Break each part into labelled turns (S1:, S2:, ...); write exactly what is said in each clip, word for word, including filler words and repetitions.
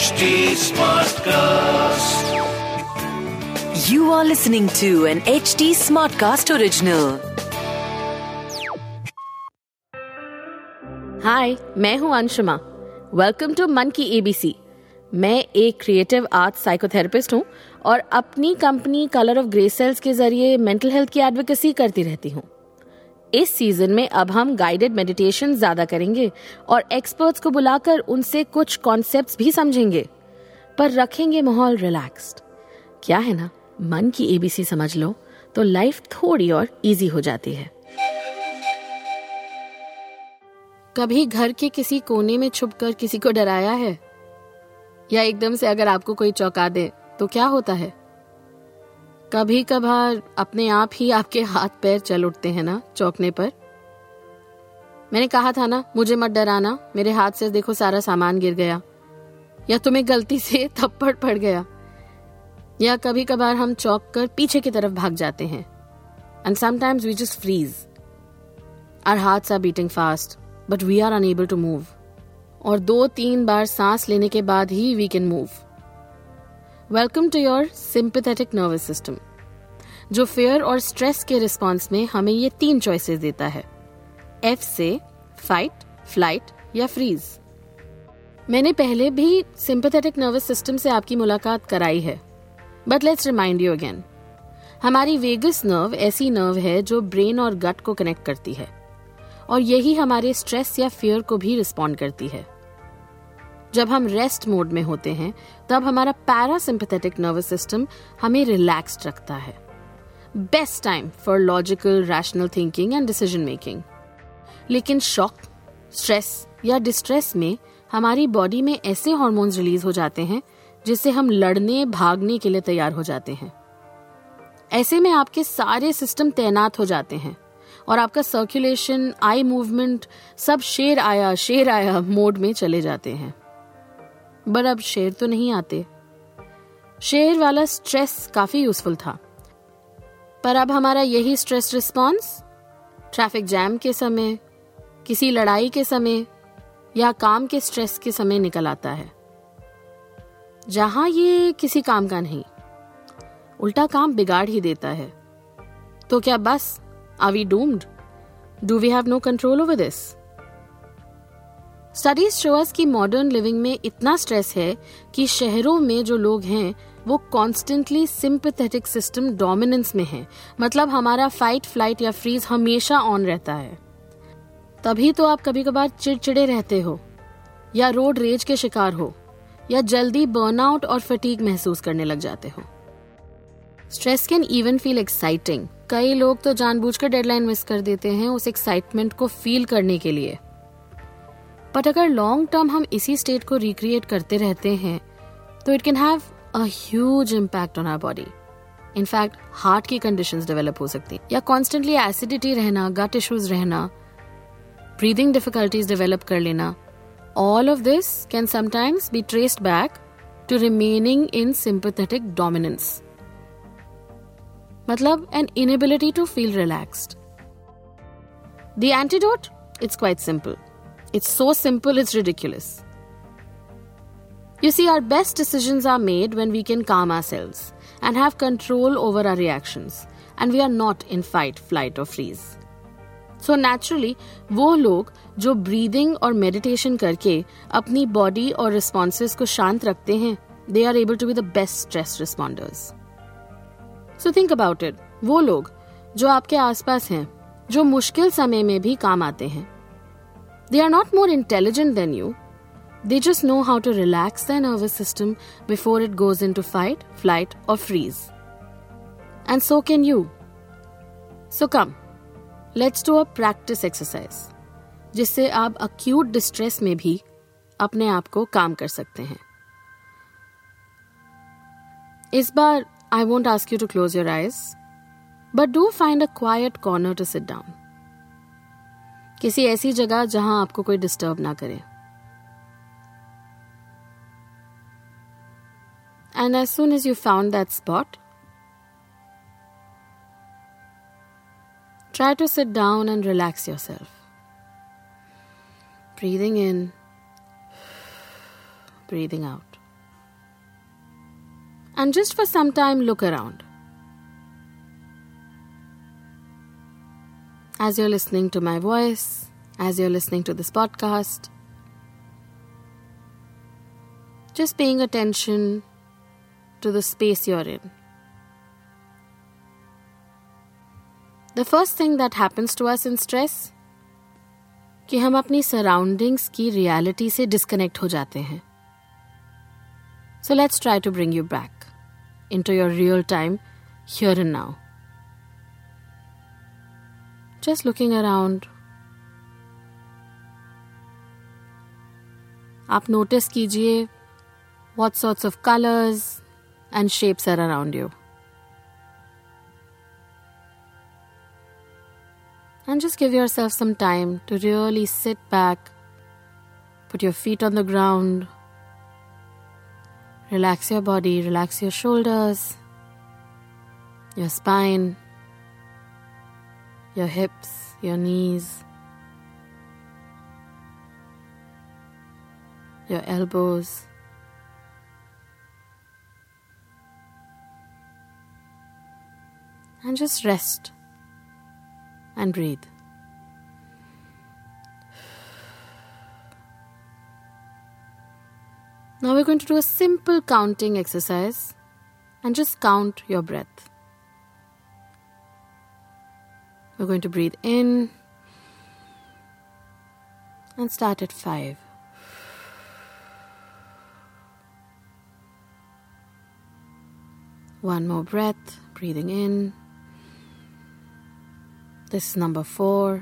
S1: H T Smartcast.
S2: You are listening to an H T Smartcast original.
S3: हाय, मैं हूँ Anshuma. Welcome to मन की ABC. मैं एक क्रिएटिव आर्ट साइकोथेरेपिस्ट हूँ और अपनी company colour of grey cells के जरिए मेंटल हेल्थ की एडवोकेसी करती रहती हूँ। इस सीजन में अब हम गाइडेड मेडिटेशन ज्यादा करेंगे और एक्सपर्ट्स को बुलाकर उनसे कुछ कॉन्सेप्ट्स भी समझेंगे, पर रखेंगे माहौल रिलैक्स्ड। क्या है ना, मन की एबीसी समझ लो तो लाइफ थोड़ी और इजी हो जाती है। कभी घर के किसी कोने में छुपकर किसी को डराया है? या एकदम से अगर आपको कोई चौंका दे तो क्या होता है? कभी कभार अपने आप ही आपके हाथ पैर चल उठते हैं ना चौंकने पर। मैंने कहा था ना, मुझे मत डराना, मेरे हाथ से देखो सारा सामान गिर गया। या तुम्हें गलती से थप्पड़ पड़ गया। या कभी कभार हम चौंक कर पीछे की तरफ भाग जाते हैं। And sometimes we just freeze. Our hearts are beating fast but we are unable to move. और दो तीन बार सांस लेने के बाद ही we can move. Welcome to your sympathetic nervous system, जो फेयर और स्ट्रेस के रिस्पॉन्स में हमें ये तीन चॉइसेस देता है। एफ से फाइट, फ्लाइट या फ्रीज। मैंने पहले भी सिंपैथेटिक नर्वस सिस्टम से आपकी मुलाकात कराई है, but let's remind you again. हमारी वेगस नर्व ऐसी नर्व है जो ब्रेन और गट को कनेक्ट करती है और यही हमारे स्ट्रेस या फियर को भी रिस्पॉन्ड करती है। जब हम रेस्ट मोड में होते हैं तब हमारा पैरासिम्पैथेटिक नर्वस सिस्टम हमें रिलैक्स्ड रखता है। Best time for logical, rational thinking and decision making. लेकिन शॉक, स्ट्रेस या डिस्ट्रेस में हमारी बॉडी में ऐसे हार्मोन्स रिलीज हो जाते हैं जिससे हम लड़ने, भागने के लिए तैयार हो जाते हैं। ऐसे में आपके सारे सिस्टम तैनात हो जाते हैं और आपका सर्कुलेशन, आई मूवमेंट सब शेर आया शेर आया मोड में चले जाते हैं। बट अब शेर तो नहीं आते। शेर वाला स्ट्रेस काफी यूजफुल था, पर अब हमारा यही स्ट्रेस रिस्पॉन्स ट्रैफिक जैम के समय, किसी लड़ाई के समय या काम के स्ट्रेस के समय निकल आता है, जहां ये किसी काम का नहीं, उल्टा काम बिगाड़ ही देता है। तो क्या बस Are we doomed? Do we have no control over this? Studies show us कि मॉडर्न लिविंग में इतना स्ट्रेस है कि शहरों में जो लोग हैं वो कॉन्स्टेंटली सिंपैथेटिक सिस्टम डोमिनेंस में है। मतलब हमारा फाइट, फ्लाइट या फ्रीज हमेशा ऑन रहता है। तभी तो आप कभी कभार चिड़चिड़े रहते हो, या रोड रेज के शिकार हो, या जल्दी बर्नआउट और फटीग महसूस करने लग जाते हो। Stress can even feel exciting. कई लोग तो जानबूझकर डेडलाइन मिस कर देते हैं उस एक्साइटमेंट को फील करने के लिए। बट अगर लॉन्ग टर्म हम इसी स्टेट को रिक्रिएट करते रहते हैं तो it can have a huge impact on our body. In fact heart की कंडीशंस डेवलप हो सकती हैं, या कॉन्स्टेंटली एसिडिटी रहना, गट इश्यूज रहना, ब्रीदिंग डिफिकल्टीज डेवलप कर लेना। All of this can sometimes be traced back to remaining in sympathetic dominance. मतलब an inability to feel relaxed. The antidote? It's quite simple. It's so simple it's ridiculous. You see, our best decisions are made when we can calm ourselves and have control over our reactions, and we are not in fight, flight or freeze. So naturally, वो लोग जो breathing और meditation करके अपनी body और responses को शांत रखते हैं, they are able to be the best stress responders. So think about it. वो लोग जो आपके आसपास हैं, जो मुश्किल समय में भी काम आते हैं, they are not more intelligent than you. They just know how to relax their nervous system before it goes into fight, flight or freeze. And so can you. So come, let's do a practice exercise, जिससे आप acute distress में भी अपने आप को काम कर सकते हैं। इस बार I won't ask you to close your eyes, but do find a quiet corner to sit down. किसी ऐसी जगह जहां आपको कोई डिस्टर्ब ना करे। And as soon as you found that spot, try to sit down and relax yourself. Breathing in, breathing out. And just for some time, look around. As you're listening to my voice, as you're listening to this podcast, just paying attention to the space you're in. The first thing that happens to us in stress, कि हम अपनी surroundings की reality से disconnect हो जाते हैं. So let's try to bring you back into your real time, here and now. Just looking around. आप notice कीजिए what sorts of colors and shapes are around you. And just give yourself some time to really sit back, put your feet on the ground, relax your body, relax your shoulders, your spine, your hips, your knees, your elbows. And just rest and breathe. Now we're going to do a simple counting exercise and just count your breath. We're going to breathe in and start at five. One more breath, breathing in. This is number four.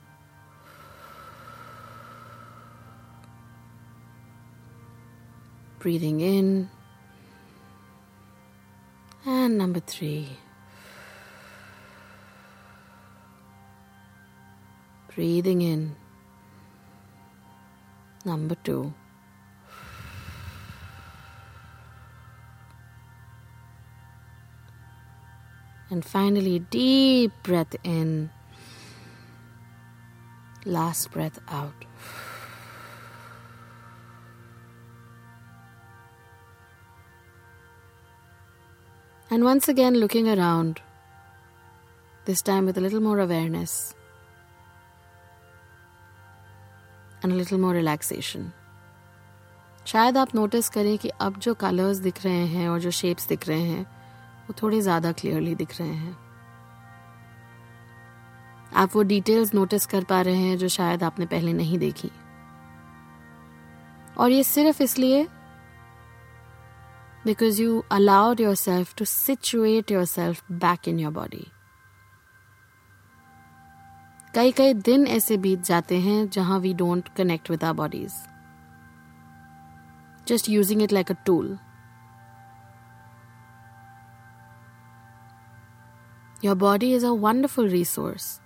S3: Breathing in. And number three. Breathing in. Number two. And finally, deep breath in. Last breath out. And once again, looking around, this time with a little more awareness and a little more relaxation. शायद आप notice करें कि अब जो colours दिख रहे हैं और जो शेप्स दिख रहे हैं वो थोड़े ज़्यादा क्लियरली दिख रहे हैं. आप वो डिटेल्स नोटिस कर पा रहे हैं जो शायद आपने पहले नहीं देखी. और ये सिर्फ इसलिए because you allowed yourself to situate yourself back in your body. कई कई दिन ऐसे बीत जाते हैं जहां we don't connect with our bodies. Just using it like a tool. Your body is a wonderful resource.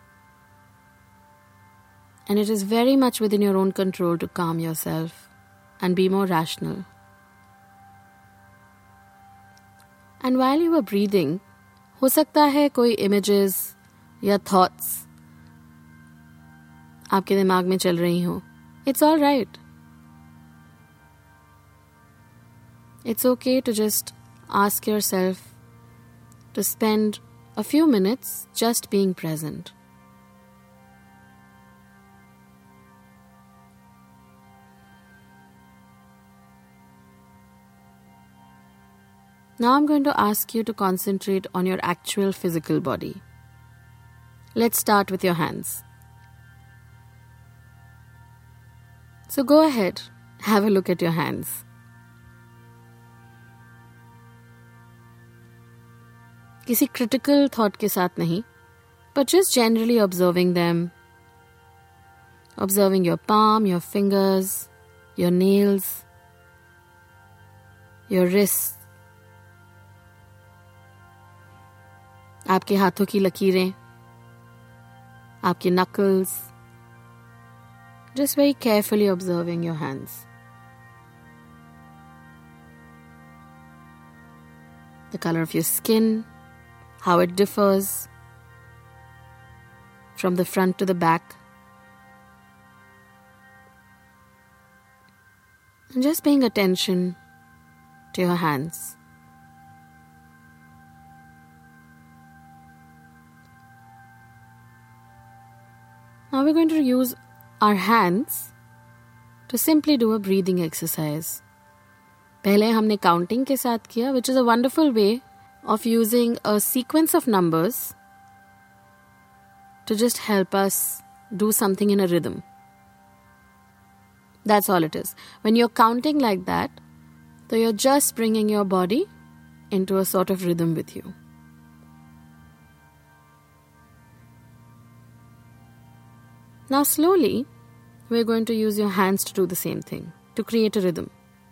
S3: And it is very much within your own control to calm yourself and be more rational. And while you were breathing, हो सकता है कोई images या thoughts आपके दिमाग में चल रही हो. It's all right. It's okay to just ask yourself to spend a few minutes just being present. Now I'm going to ask you to concentrate on your actual physical body. Let's start with your hands. So go ahead, have a look at your hands. किसी critical thought के साथ नहीं, but just generally observing them. Observing your palm, your fingers, your nails, your wrists. आपके हाथों की लकीरें, आपके knuckles. Just very carefully observing your hands. The color of your skin, how it differs from the front to the back. And just paying attention to your hands Now we're going to use our hands to simply do a breathing exercise. पहले हमने counting के साथ किया, which is a wonderful way of using a sequence of numbers to just help us do something in a rhythm. That's all it is. When you're counting like that, so you're just bringing your body into a sort of rhythm with you. Now slowly, we're going to use your hands to do the same thing, to create a rhythm.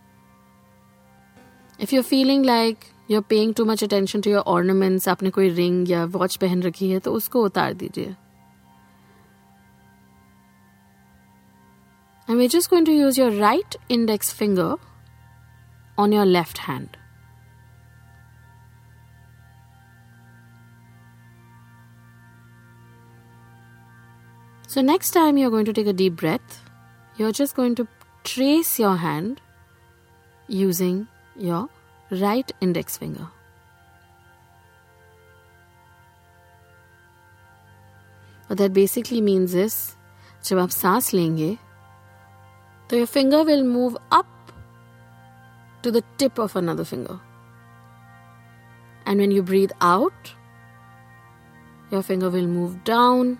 S3: If you're feeling like you're paying too much attention to your ornaments, आपने कोई ring या watch पहन रखी है, तो उसको उतार दीजिए. And we're just going to use your right index finger on your left hand. So next time you're going to take a deep breath, you're just going to trace your hand using your right index finger. What that basically means is, जब आप सांस लेंगे, so your finger will move up to the tip of another finger. And when you breathe out, your finger will move down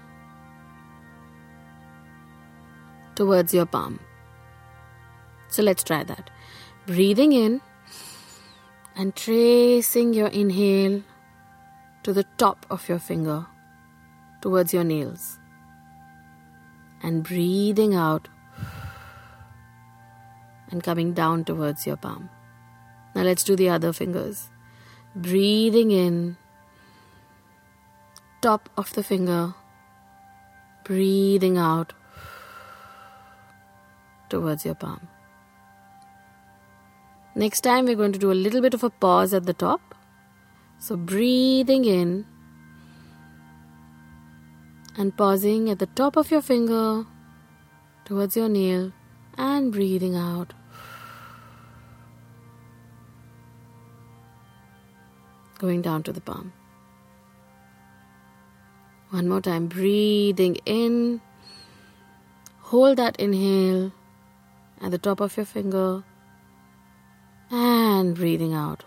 S3: towards your palm. So let's try that. Breathing in and tracing your inhale to the top of your finger towards your nails. And breathing out and coming down towards your palm. Now let's do the other fingers. Breathing in, top of the finger, breathing out towards your palm. Next time we're going to do a little bit of a pause at the top. So breathing in and pausing at the top of your finger towards your nail and breathing out. Going down to the palm. One more time. Breathing in. Hold that inhale at the top of your finger. And breathing out.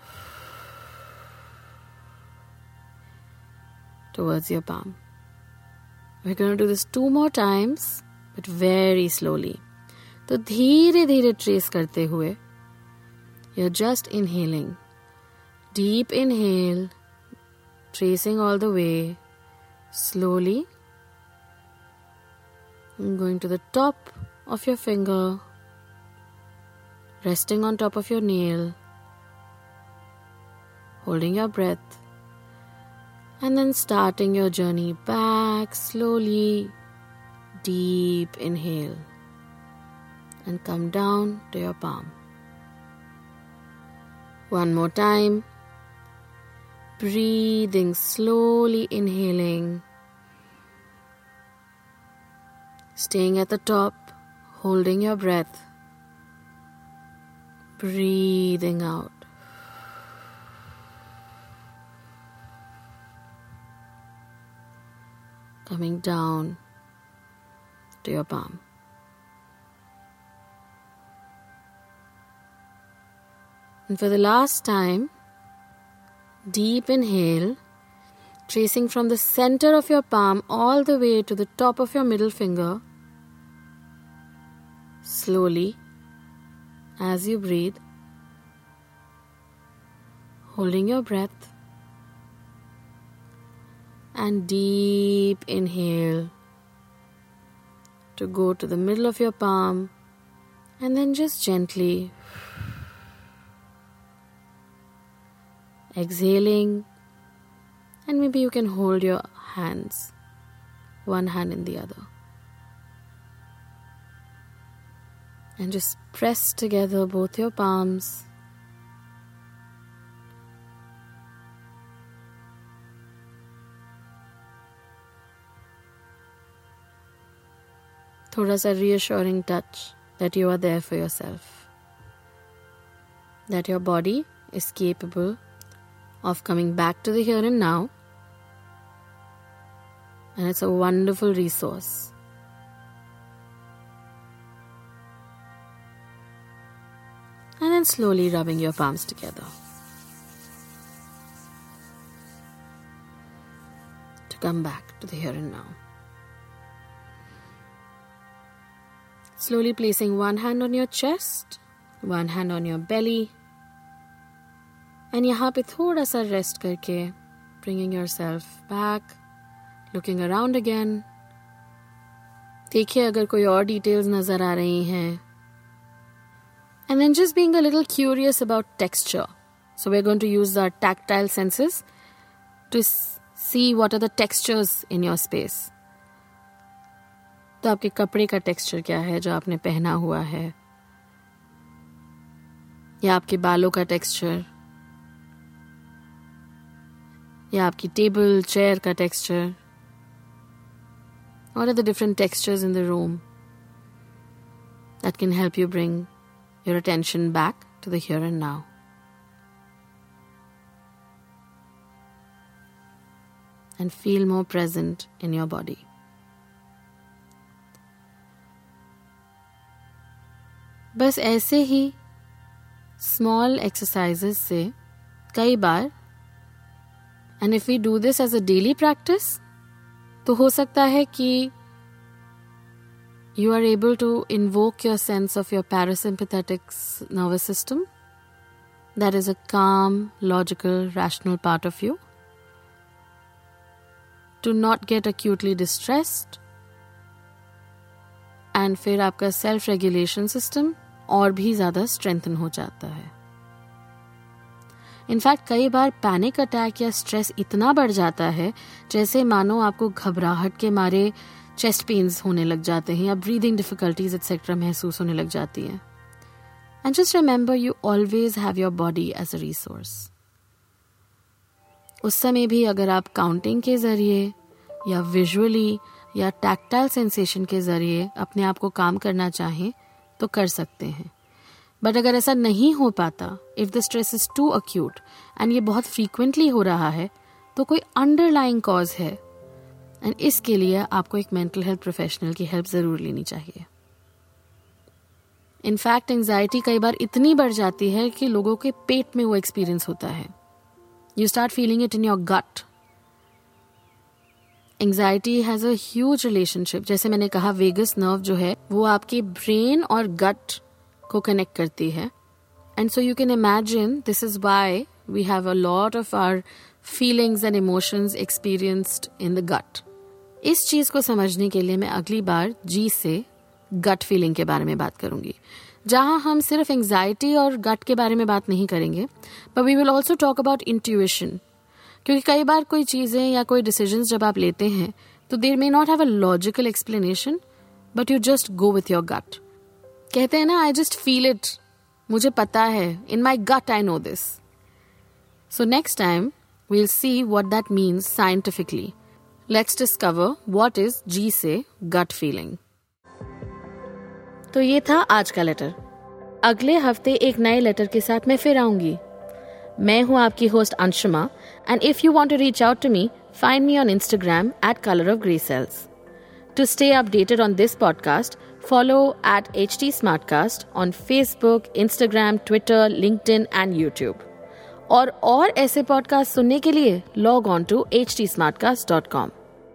S3: Towards your palm. We're going to do this two more times, but very slowly. तो धीरे धीरे trace करते हुए, you're just inhaling. Deep inhale, tracing all the way, slowly. Going to the top of your finger, resting on top of your nail, holding your breath, and then starting your journey back slowly. Deep inhale and come down to your palm. One more time. Breathing, slowly inhaling. Staying at the top, holding your breath. Breathing out. Coming down to your palm. And for the last time, deep inhale, tracing from the center of your palm all the way to the top of your middle finger. Slowly, as you breathe, holding your breath, and deep inhale to go to the middle of your palm, and then just gently exhaling, and maybe you can hold your hands, one hand in the other, and just press together both your palms. थोड़ा सा reassuring touch that you are there for yourself, that your body is capable of coming back to the here and now, and it's a wonderful resource And then slowly rubbing your palms together to come back to the here and now. Slowly placing one hand on your chest, one hand on your belly, and यहाँ पे थोड़ा सा rest करके bringing yourself back, looking around again. देखिए अगर कोई और details नजर आ रही हैं. And then just being a little curious about texture. So we're going to use our tactile senses to see what are the textures in your space. तो आपके कपड़े का टेक्सचर क्या है जो आपने पहना हुआ है, या आपके बालों का टेक्सचर, या आपकी टेबल चेयर का texture. What are the different textures in the room that can help you bring your attention back to the here and now? And feel more present in your body. बस ऐसे ही small exercises से कई बार, and if we do this as a daily practice, तो हो सकता है कि you are able to invoke your sense of your parasympathetic nervous system. That is a calm, logical, rational part of you. To not get acutely distressed. And फिर आपका self-regulation system और भी ज़्यादा strengthen हो जाता है. इनफैक्ट कई बार पैनिक अटैक या स्ट्रेस इतना बढ़ जाता है जैसे मानो आपको घबराहट के मारे चेस्ट पेन्स होने लग जाते हैं या ब्रीदिंग डिफिकल्टीज एक्सेट्रा महसूस होने लग जाती हैं. And just remember you always have your body as a resource. उस समय भी अगर आप काउंटिंग के जरिए या विजुअली या टैक्टाइल सेंसेशन के जरिए अपने आप को काम करना चाहें तो कर सकते हैं. बट अगर ऐसा नहीं हो पाता, if the stress is too acute and ये बहुत फ्रीक्वेंटली हो रहा है, तो कोई अंडरलाइंग कॉज है एंड इसके लिए आपको एक मेंटल हेल्थ प्रोफेशनल की हेल्प जरूर लेनी चाहिए. इनफैक्ट एंजाइटी कई बार इतनी बढ़ जाती है कि लोगों के पेट में वो एक्सपीरियंस होता है. You start feeling it in your gut. Anxiety has a huge relationship. जैसे मैंने कहा, वेगस नर्व जो है वो आपके ब्रेन और गट को कनेक्ट करती है. And so you can imagine this is why we have a lot of our feelings and emotions experienced in the gut. इस चीज को समझने के लिए मैं अगली बार जी से गट फीलिंग के बारे में बात करूंगी, जहां हम सिर्फ एंजाइटी और गट के बारे में बात नहीं करेंगे, but we will also talk about intuition. क्योंकि कई बार कोई चीजें या कोई डिसीजंस जब आप लेते हैं तो there may not have a logical explanation, but you just go with your gut. कहते हैं ना, आई जस्ट फील इट, मुझे पता है, in my gut I know this. So next time we'll see what that means scientifically. Let's discover what is जी से gut feeling. तो ये था आज का लेटर. अगले हफ्ते एक नए लेटर के साथ मैं फिर आऊंगी. मैं हूं आपकी host Anshuma, and if you want to reach out to me, find me on Instagram at Color of Grey Cells. To stay updated on this podcast, follow at H T Smartcast on Facebook, Instagram, Twitter, LinkedIn and YouTube. और और ऐसे podcast सुनने के लिए log on to H T Smartcast dot com.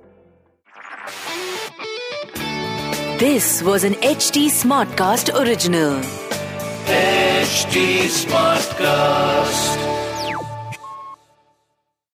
S2: This was an H T Smartcast original.
S1: H T Smartcast.